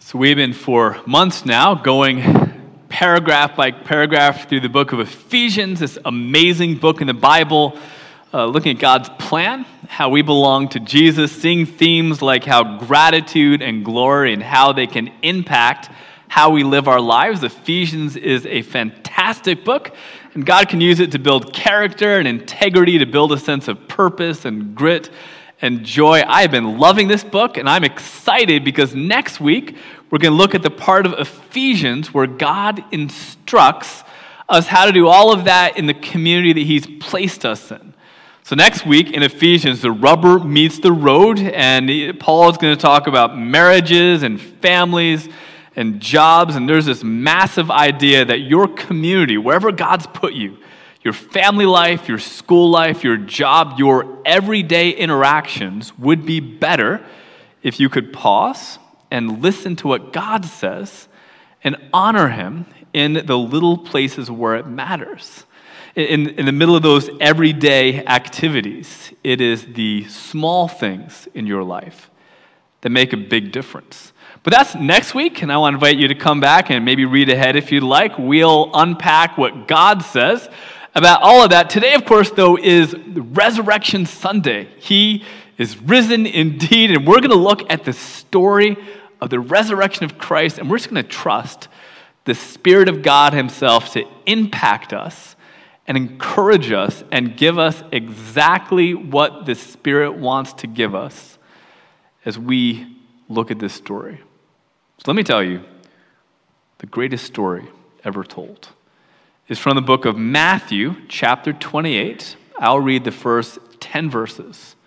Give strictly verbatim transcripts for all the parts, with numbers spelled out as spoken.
So we've been for months now going paragraph by paragraph through the book of Ephesians, this amazing book in the Bible, uh, looking at God's plan, how we belong to Jesus, seeing themes like how gratitude and glory and how they can impact how we live our lives. Ephesians is a fantastic book, and God can use it to build character and integrity, to build a sense of purpose and grit and joy. I have been loving this book, and I'm excited because next week we're going to look at the part of Ephesians where God instructs us how to do all of that in the community that He's placed us in. So next week in Ephesians, the rubber meets the road, and Paul is going to talk about marriages and families and jobs, and there's this massive idea that your community, wherever God's put you, your family life, your school life, your job, your everyday interactions would be better if you could pause and listen to what God says and honor Him in the little places where it matters. In, in the middle of those everyday activities, it is the small things in your life that make a big difference. But that's next week, and I want to invite you to come back and maybe read ahead if you'd like. We'll unpack what God says about all of that. Today, of course, though, is Resurrection Sunday. He is risen indeed, and we're going to look at the story of the resurrection of Christ, and we're just going to trust the Spirit of God Himself to impact us and encourage us and give us exactly what the Spirit wants to give us as we look at this story. So let me tell you, the greatest story ever told is from the book of Matthew, chapter twenty-eight. I'll read the first ten verses.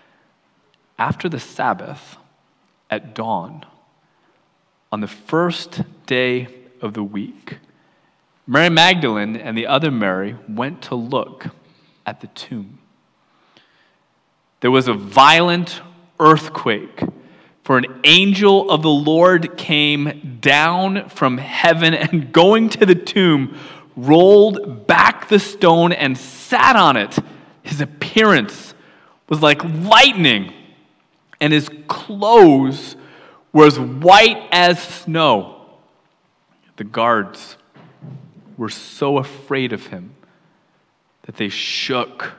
After the Sabbath, at dawn, on the first day of the week, Mary Magdalene and the other Mary went to look at the tomb. There was a violent earthquake, for an angel of the Lord came down from heaven and going to the tomb, rolled back the stone and sat on it. His appearance was like lightning, and his clothes were as white as snow. The guards were so afraid of him that they shook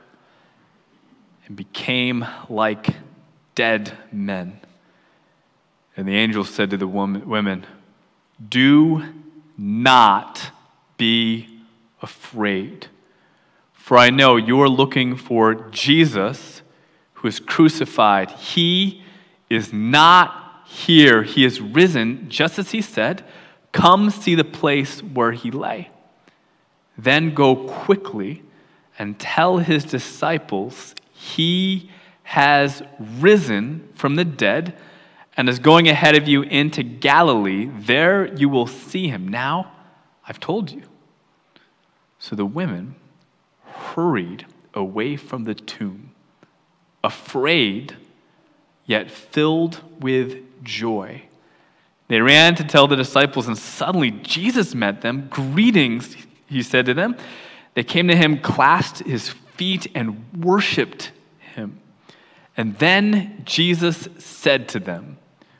and became like dead men. And the angel said to the women, "Do not be afraid, for I know you are looking for Jesus who is crucified. He is not here. He is risen, just as He said. Come see the place where He lay. Then go quickly and tell His disciples He has risen from the dead and is going ahead of you into Galilee. There you will see Him. Now I've told you." So the women hurried away from the tomb, afraid, yet filled with joy. They ran to tell the disciples, and suddenly Jesus met them. "Greetings," He said to them. They came to Him, clasped His feet, and worshiped Him. And then Jesus said to them,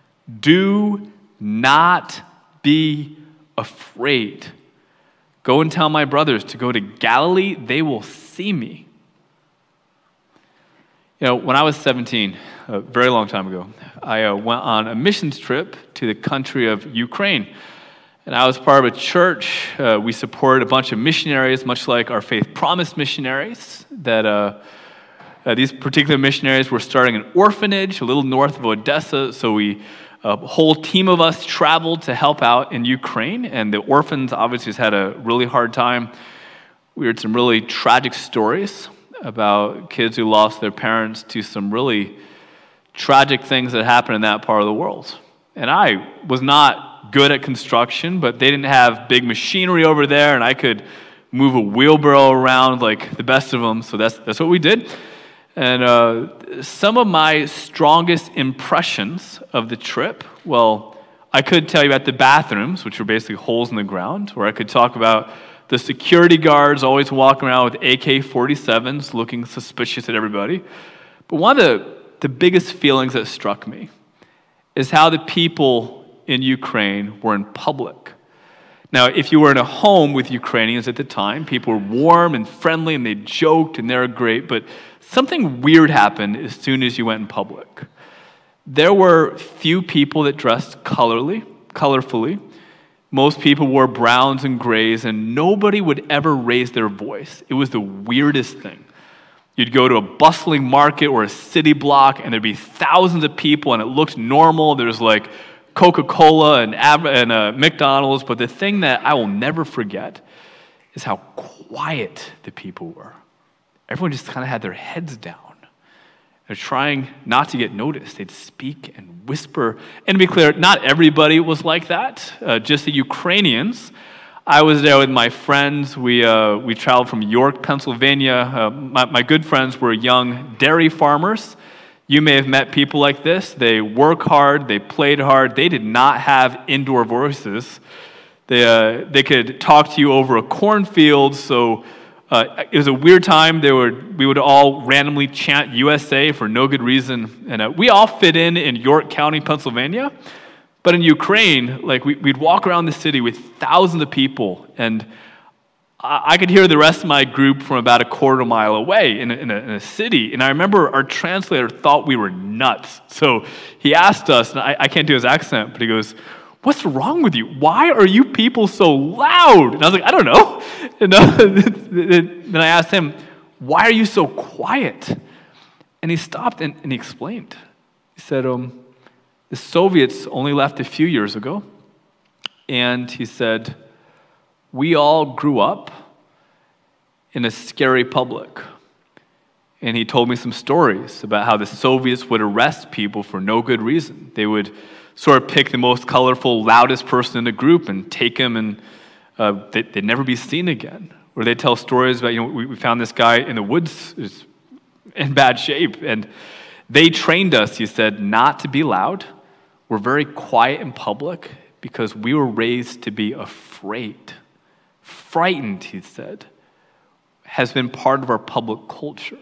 "Do not be afraid. Go and tell my brothers to go to Galilee. They will see me." You know, when I was seventeen, a very long time ago, I uh, went on a missions trip to the country of Ukraine. And I was part of a church. Uh, we supported a bunch of missionaries, much like our Faith Promise missionaries, that uh, uh, these particular missionaries were starting an orphanage a little north of Odessa. So we, a whole team of us traveled to help out in Ukraine. And the orphans obviously had a really hard time. We heard some really tragic stories about kids who lost their parents to some really tragic things that happened in that part of the world. And I was not good at construction, but they didn't have big machinery over there, and I could move a wheelbarrow around like the best of them, so that's that's what we did. And uh, some of my strongest impressions of the trip, well, I could tell you about the bathrooms, which were basically holes in the ground, or I could talk about the security guards always walking around with A K forty-sevens looking suspicious at everybody. But one of the, the biggest feelings that struck me is how the people in Ukraine were in public. Now, if you were in a home with Ukrainians at the time, people were warm and friendly and they joked and they were great, but something weird happened as soon as you went in public. There were few people that dressed colorly, colorfully. Most people wore browns and grays, and nobody would ever raise their voice. It was the weirdest thing. You'd go to a bustling market or a city block, and there'd be thousands of people, and it looked normal. There's like Coca-Cola and, Ab- and uh, McDonald's, but the thing that I will never forget is how quiet the people were. Everyone just kind of had their heads down. They're trying not to get noticed. They'd speak and whisper. And to be clear, not everybody was like that, uh, just the Ukrainians. I was there with my friends. We uh, we traveled from York, Pennsylvania. Uh, my, my good friends were young dairy farmers. You may have met people like this. They work hard. They played hard. They did not have indoor voices. They, uh, they could talk to you over a cornfield, so uh, it was a weird time. They would, we would all randomly chant U S A for no good reason. And uh, we all fit in in York County, Pennsylvania. But in Ukraine, like we, we'd walk around the city with thousands of people, and I, I could hear the rest of my group from about a quarter mile away in a, in, a, in a city. And I remember our translator thought we were nuts. So he asked us, and I, I can't do his accent, but he goes, "What's wrong with you? Why are you people so loud?" And I was like, "I don't know." And then I asked him, "Why are you so quiet?" And he stopped and, and he explained. He said, um, the Soviets only left a few years ago. And he said, we all grew up in a scary public. And he told me some stories about how the Soviets would arrest people for no good reason. They would sort of pick the most colorful, loudest person in the group and take him, and uh, they, they'd never be seen again. Or they'd tell stories about, you know, we, we found this guy in the woods in bad shape, and they trained us, he said, not to be loud. We're very quiet in public because we were raised to be afraid. Frightened, he said, has been part of our public culture.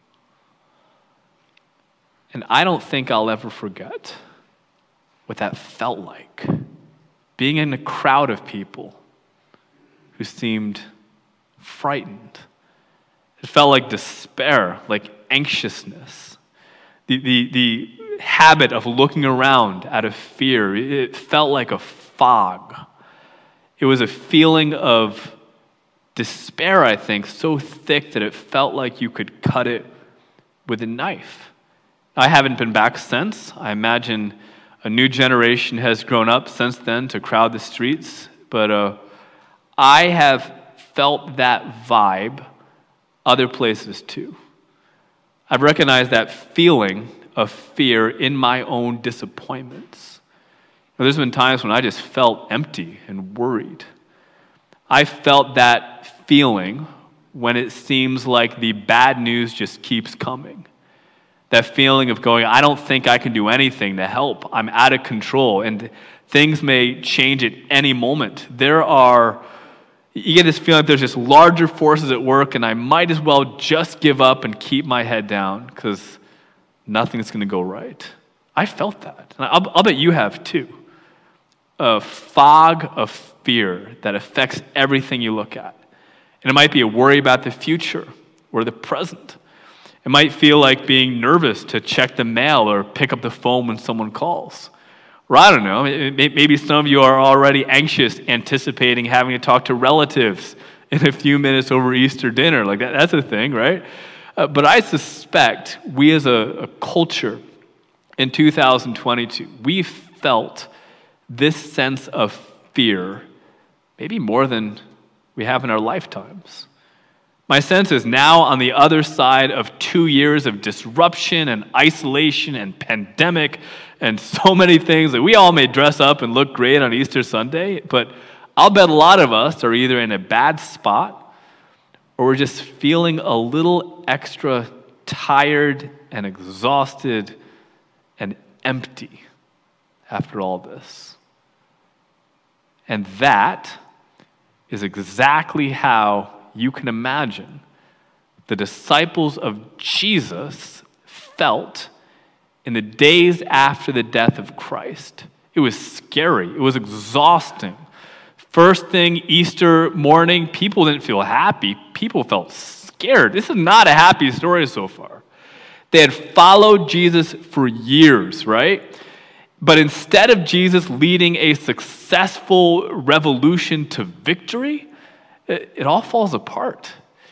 And I don't think I'll ever forget what that felt like, being in a crowd of people who seemed frightened. It felt like despair, like anxiousness. The, the, the habit of looking around out of fear, it felt like a fog. It was a feeling of despair, I think, so thick that it felt like you could cut it with a knife. I haven't been back since. I imagine a new generation has grown up since then to crowd the streets, but uh, I have felt that vibe other places too. I've recognized that feeling of fear in my own disappointments. There's been times when I just felt empty and worried. I felt that feeling when it seems like the bad news just keeps coming. That feeling of going, I don't think I can do anything to help. I'm out of control, and things may change at any moment. There are, you get this feeling like there's just larger forces at work, and I might as well just give up and keep my head down because nothing's going to go right. I felt that. And I'll, I'll bet you have too. A fog of fear that affects everything you look at. And it might be a worry about the future or the present. It might feel like being nervous to check the mail or pick up the phone when someone calls. Or I don't know, maybe some of you are already anxious, anticipating having to talk to relatives in a few minutes over Easter dinner. Like that, that's a thing, right? Uh, but I suspect we as a, a culture in two thousand twenty-two, we felt this sense of fear maybe more than we have in our lifetimes. My sense is now on the other side of two years of disruption and isolation and pandemic and so many things that we all may dress up and look great on Easter Sunday, but I'll bet a lot of us are either in a bad spot or we're just feeling a little extra tired and exhausted and empty after all this. And that is exactly how you can imagine the disciples of Jesus felt in the days after the death of Christ. It was scary. It was exhausting. First thing Easter morning, people didn't feel happy. People felt scared. This is not a happy story so far. They had followed Jesus for years, right? But instead of Jesus leading a successful revolution to victory, it, it all falls apart.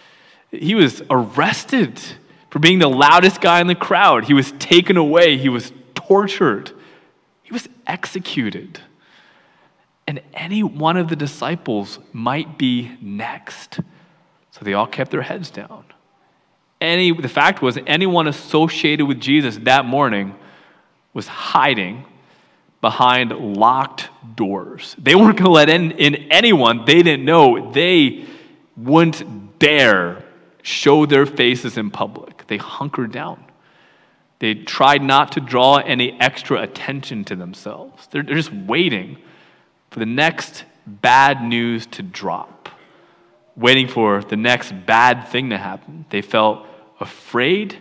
He was arrested for being the loudest guy in the crowd. He was taken away. He was tortured. He was executed. And any one of the disciples might be next. So they all kept their heads down. Any, the fact was, anyone associated with Jesus that morning was hiding behind locked doors. They weren't going to let in, in anyone they didn't know. They wouldn't dare show their faces in public. They hunkered down. They tried not to draw any extra attention to themselves. They're, they're just waiting for the next bad news to drop, waiting for the next bad thing to happen. They felt afraid,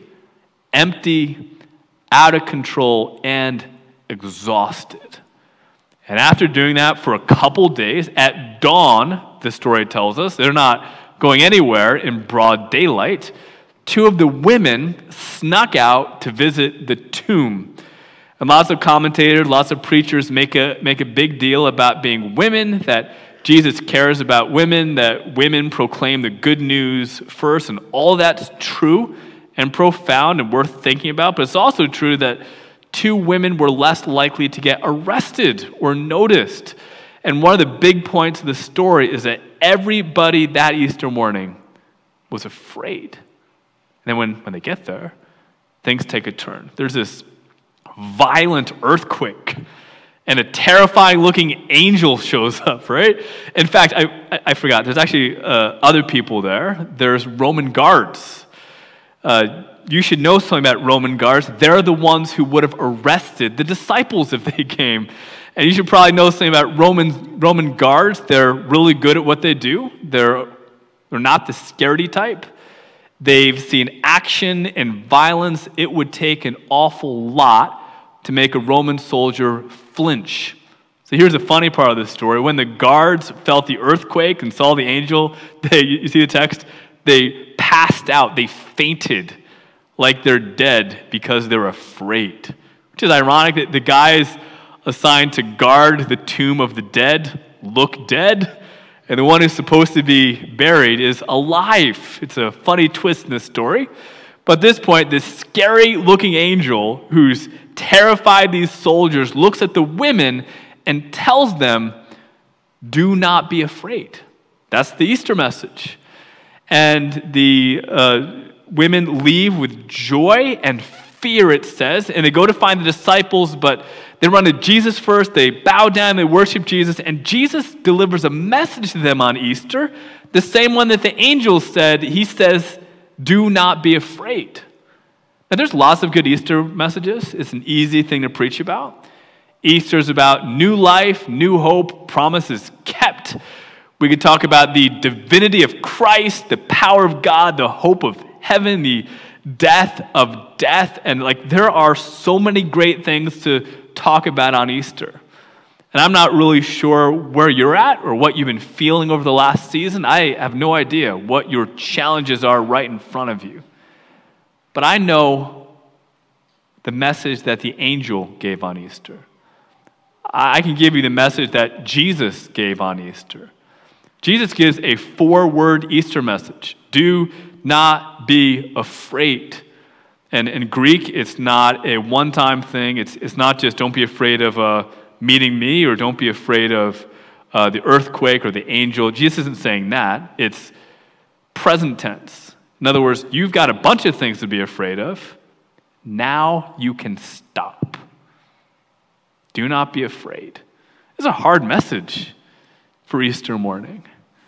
empty, out of control, and exhausted. And after doing that for a couple days, at dawn, the story tells us, they're not going anywhere in broad daylight, two of the women snuck out to visit the tomb. And lots of commentators, lots of preachers make a, make a big deal about being women, that Jesus cares about women, that women proclaim the good news first, and all that's true and profound and worth thinking about. But it's also true that two women were less likely to get arrested or noticed. And one of the big points of the story is that everybody that Easter morning was afraid. And then when, when they get there, things take a turn. There's this violent earthquake, and a terrifying-looking angel shows up, right? In fact, I, I, I forgot, there's actually uh, other people there. There's Roman guards. Uh, you should know something about Roman guards. They're the ones who would have arrested the disciples if they came. And you should probably know something about Roman, Roman guards. They're really good at what they do. They're, they're not the scaredy type. They've seen action and violence. It would take an awful lot to make a Roman soldier flinch. So here's the funny part of this story. When the guards felt the earthquake and saw the angel, they, you see the text? They passed out. They fainted like they're dead because they're afraid. Which is ironic that the guys assigned to guard the tomb of the dead look dead, and the one who's supposed to be buried is alive. It's a funny twist in this story. But at this point, this scary-looking angel who's terrified these soldiers looks at the women and tells them, do not be afraid. That's the Easter message. And the uh, women leave with joy and fear, it says, and they go to find the disciples, but they run to Jesus first, they bow down, they worship Jesus, and Jesus delivers a message to them on Easter, the same one that the angel said. He says, do not be afraid. Now, there's lots of good Easter messages. It's an easy thing to preach about. Easter is about new life, new hope, promises kept. We could talk about the divinity of Christ, the power of God, the hope of heaven, the death of death, and like there are so many great things to talk about on Easter. And I'm not really sure where you're at or what you've been feeling over the last season. I have no idea what your challenges are right in front of you. But I know the message that the angel gave on Easter. I can give you the message that Jesus gave on Easter. Jesus gives a four-word Easter message. Do not be afraid. And in Greek, it's not a one-time thing. It's, it's not just don't be afraid of uh, meeting me, or don't be afraid of uh, the earthquake or the angel. Jesus isn't saying that. It's present tense. In other words, you've got a bunch of things to be afraid of. Now you can stop. Do not be afraid. It's a hard message for Easter morning.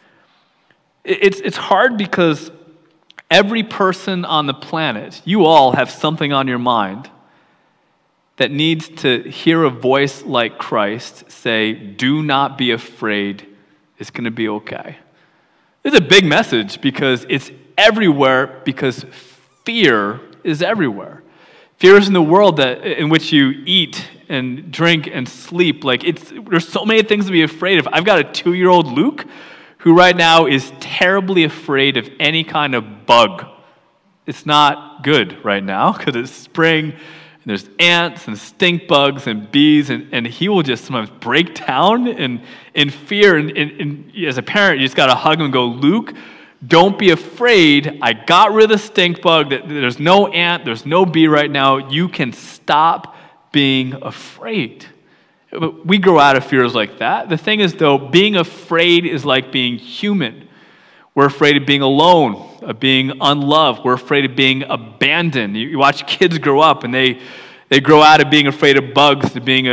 It's, it's hard because every person on the planet, you all have something on your mind that needs to hear a voice like Christ say, do not be afraid, it's going to be okay. It's a big message because it's everywhere, because fear is everywhere. Fear is in the world that in which you eat and drink and sleep. Like, it's there's so many things to be afraid of. I've got a two-year-old Luke who right now is terribly afraid of any kind of bug. It's not good right now because it's spring and there's ants and stink bugs and bees, and, and he will just sometimes break down in, in fear. And, and, and as a parent, you just got to hug him and go, Luke, don't be afraid. I got rid of the stink bug. There's no ant. There's no bee right now. You can stop being afraid. We grow out of fears like that. The thing is, though, being afraid is like being human. We're afraid of being alone, of being unloved. We're afraid of being abandoned. You, you watch kids grow up, and they they grow out of being afraid of bugs to being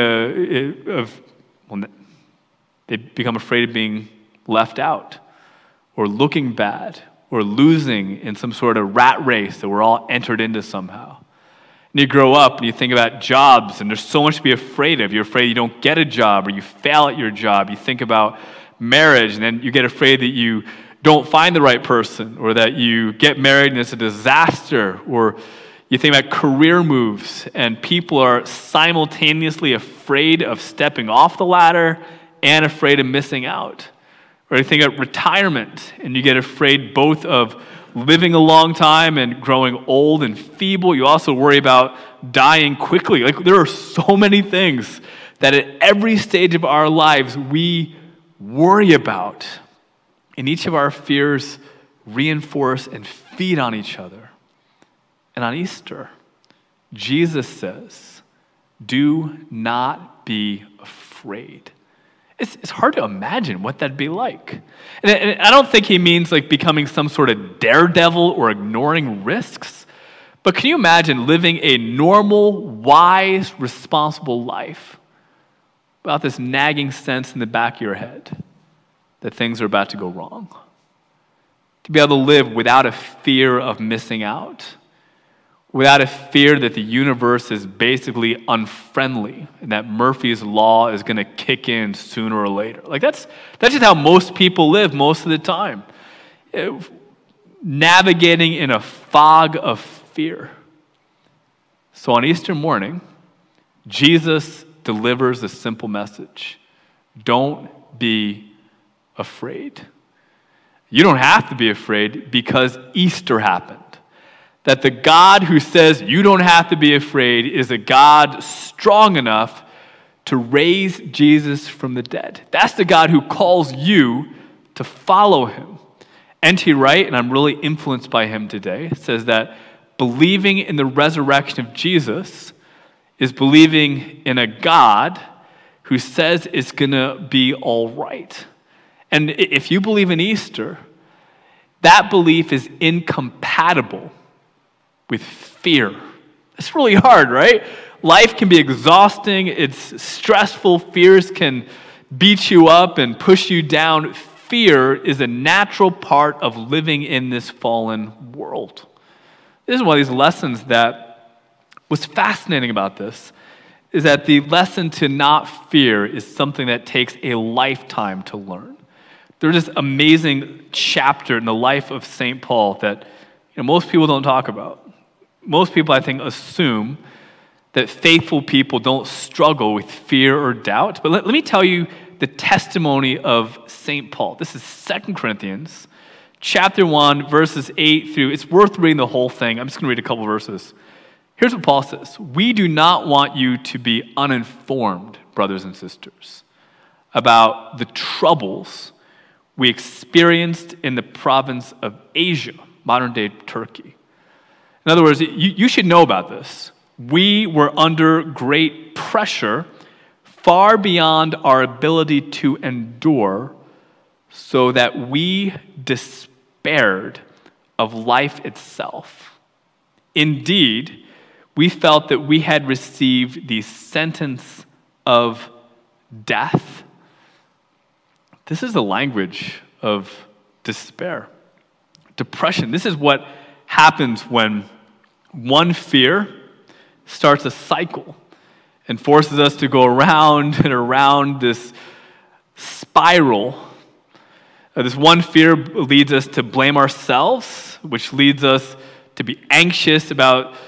a, of well, they become afraid of being left out, or looking bad, or losing in some sort of rat race that we're all entered into somehow. And you grow up and you think about jobs, and there's so much to be afraid of. You're afraid you don't get a job, or you fail at your job. You think about marriage, and then you get afraid that you don't find the right person, or that you get married and it's a disaster, or you think about career moves, and people are simultaneously afraid of stepping off the ladder and afraid of missing out. Or you think about retirement, and you get afraid both of living a long time and growing old and feeble. You also worry about dying quickly. Like, there are so many things that at every stage of our lives we worry about. And each of our fears reinforce and feed on each other. And on Easter, Jesus says, do not be afraid. It's, it's hard to imagine what that'd be like. And, and I don't think he means like becoming some sort of daredevil or ignoring risks. But can you imagine living a normal, wise, responsible life without this nagging sense in the back of your head that things are about to go wrong? To be able to live without a fear of missing out, without a fear that the universe is basically unfriendly and that Murphy's Law is going to kick in sooner or later. Like, that's that's just how most people live most of the time. It, navigating in a fog of fear. So on Easter morning, Jesus delivers a simple message. Don't be afraid. You don't have to be afraid because Easter happened. That the God who says you don't have to be afraid is a God strong enough to raise Jesus from the dead. That's the God who calls you to follow him. N T Wright, and I'm really influenced by him today, says that believing in the resurrection of Jesus is believing in a God who says it's going to be all right. And if you believe in Easter, that belief is incompatible with fear. It's really hard, right? Life can be exhausting. It's stressful. Fears can beat you up and push you down. Fear is a natural part of living in this fallen world. This is one of these lessons that was fascinating about this, is that the lesson to not fear is something that takes a lifetime to learn. There's this amazing chapter in the life of Saint Paul that you know, most people don't talk about. Most people, I think, assume that faithful people don't struggle with fear or doubt. But let, let me tell you the testimony of Saint Paul. This is Second Corinthians chapter one, verses eight through, it's worth reading the whole thing. I'm just going to read a couple verses. Here's what Paul says. We do not want you to be uninformed, brothers and sisters, about the troubles we experienced in the province of Asia, modern-day Turkey. In other words, you, you should know about this. We were under great pressure, far beyond our ability to endure, so that we despaired of life itself. Indeed, we felt that we had received the sentence of death. This is the language of despair, depression. This is what happens when one fear starts a cycle and forces us to go around and around this spiral. Uh, this one fear leads us to blame ourselves, which leads us to be anxious about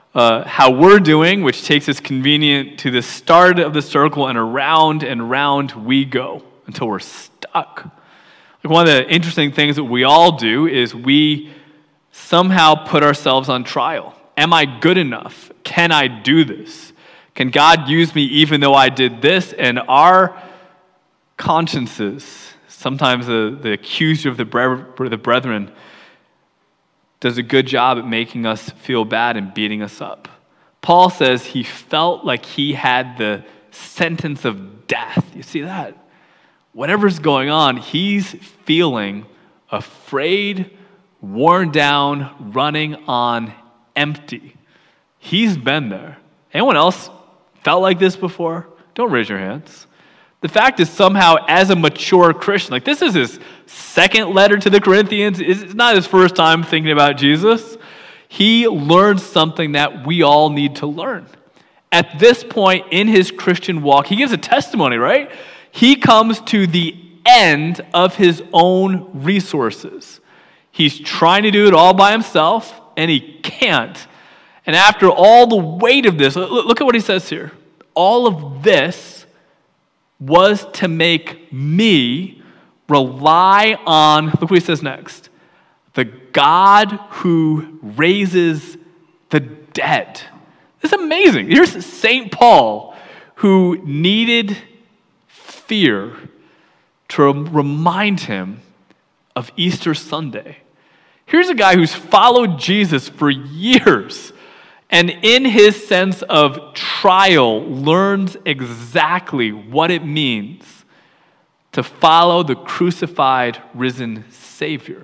uh, how we're doing, which takes us convenient to the start of the circle, and around and round we go until we're stuck. Like one of the interesting things that we all do is we somehow put ourselves on trial. Am I good enough? Can I do this? Can God use me even though I did this? And our consciences, sometimes the, the accuser of the, bre- the brethren, does a good job at making us feel bad and beating us up. Paul says he felt like he had the sentence of death. You see that? Whatever's going on, he's feeling afraid, worn down, running on empty. He's been there. Anyone else felt like this before? Don't raise your hands. The fact is, somehow, as a mature Christian, like this is his second letter to the Corinthians. It's not his first time thinking about Jesus. He learned something that we all need to learn. At this point in his Christian walk, he gives a testimony, right? He comes to the end of his own resources. He's trying to do it all by himself, and he can't. And after all the weight of this, look at what he says here. All of this was to make me rely on, look what he says next, the God who raises the dead. It's amazing. Here's Saint Paul, who needed fear to remind him of Easter Sunday. Here's a guy who's followed Jesus for years, and in his sense of trial, learns exactly what it means to follow the crucified, risen Savior.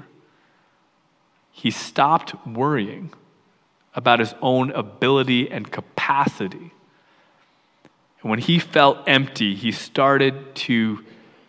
He stopped worrying about his own ability and capacity. And when he felt empty, he started to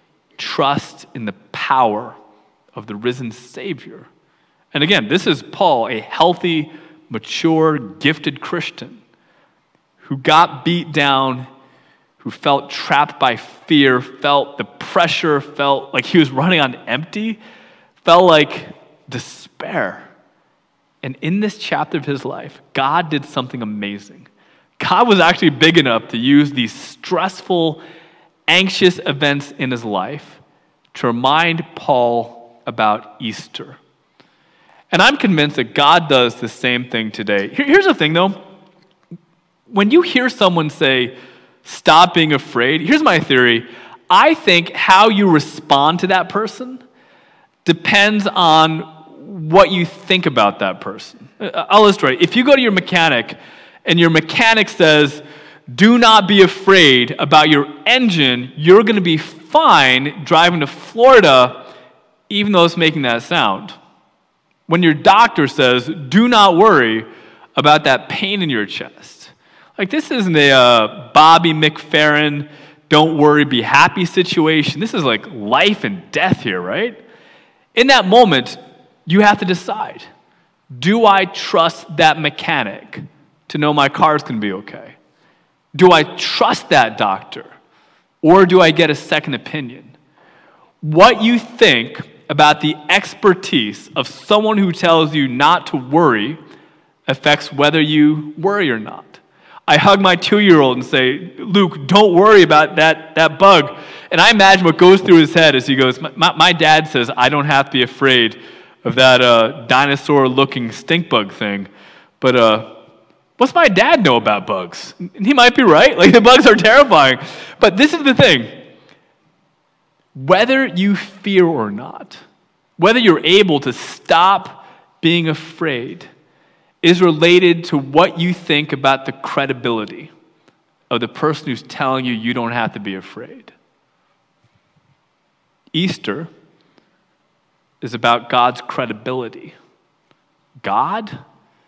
trust in the power of the risen Savior. And again, this is Paul, a healthy, mature, gifted Christian who got beat down, who felt trapped by fear, felt the pressure, felt like he was running on empty, felt like despair. And in this chapter of his life, God did something amazing. God was actually big enough to use these stressful, anxious events in his life to remind Paul about Easter. And I'm convinced that God does the same thing today. Here's the thing, though. When you hear someone say, stop being afraid, here's my theory. I think how you respond to that person depends on what you think about that person. I'll illustrate. If you go to your mechanic and your mechanic says, do not be afraid about your engine, you're going to be fine driving to Florida even though it's making that sound. When your doctor says, do not worry about that pain in your chest. Like, this isn't a uh, Bobby McFerrin, don't worry, be happy situation. This is like life and death here, right? In that moment, you have to decide, do I trust that mechanic to know my car's going to be okay? Do I trust that doctor? Or do I get a second opinion? What you think about the expertise of someone who tells you not to worry affects whether you worry or not. I hug my two-year-old and say, Luke, don't worry about that, that bug. And I imagine what goes through his head as he goes, my, my dad says I don't have to be afraid of that uh, dinosaur-looking stink bug thing. But uh, what's my dad know about bugs? And he might be right. Like, the bugs are terrifying. But this is the thing. Whether you fear or not, whether you're able to stop being afraid, is related to what you think about the credibility of the person who's telling you you don't have to be afraid. Easter is about God's credibility. God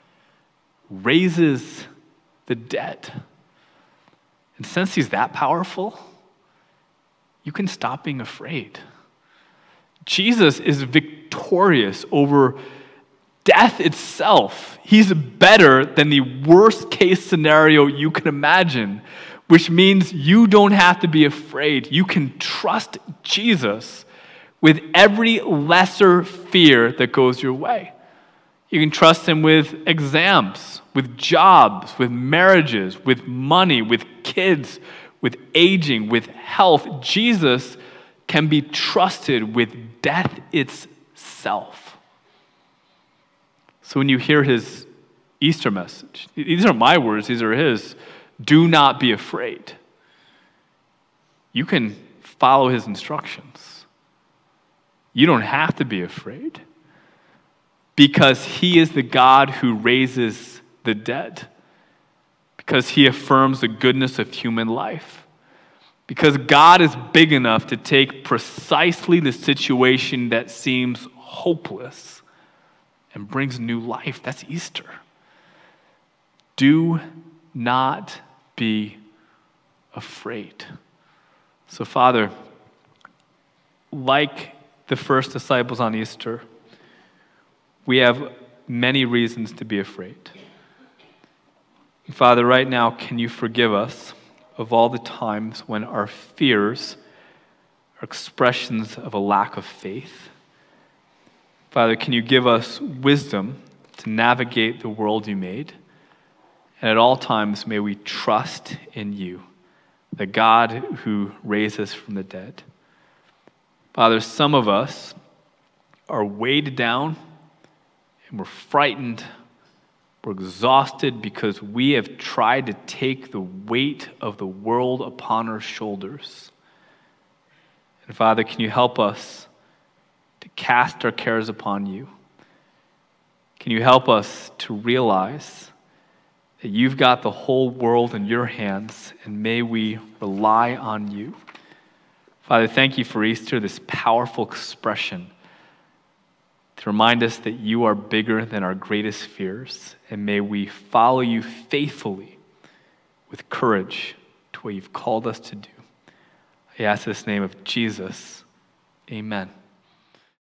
raises the dead. And since he's that powerful, you can stop being afraid. Jesus is victorious over death itself. He's better than the worst case scenario you can imagine, which means you don't have to be afraid. You can trust Jesus with every lesser fear that goes your way. You can trust him with exams, with jobs, with marriages, with money, with kids, with aging, with health. Jesus can be trusted with death itself. So when you hear his Easter message, these are my words, these are his, do not be afraid. You can follow his instructions. You don't have to be afraid because he is the God who raises the dead, because he affirms the goodness of human life, because God is big enough to take precisely the situation that seems hopeless and brings new life. That's Easter. Do not be afraid. So, Father, like the first disciples on Easter, we have many reasons to be afraid. Father, right now, can you forgive us of all the times when our fears are expressions of a lack of faith? Father, can you give us wisdom to navigate the world you made? And at all times, may we trust in you, the God who raised us from the dead. Father, some of us are weighed down and we're frightened, we're exhausted because we have tried to take the weight of the world upon our shoulders. And Father, can you help us to cast our cares upon you? Can you help us to realize that you've got the whole world in your hands, and may we rely on you. Father, thank you for Easter, this powerful expression to remind us that you are bigger than our greatest fears, and may we follow you faithfully with courage to what you've called us to do. I ask this in the name of Jesus. Amen.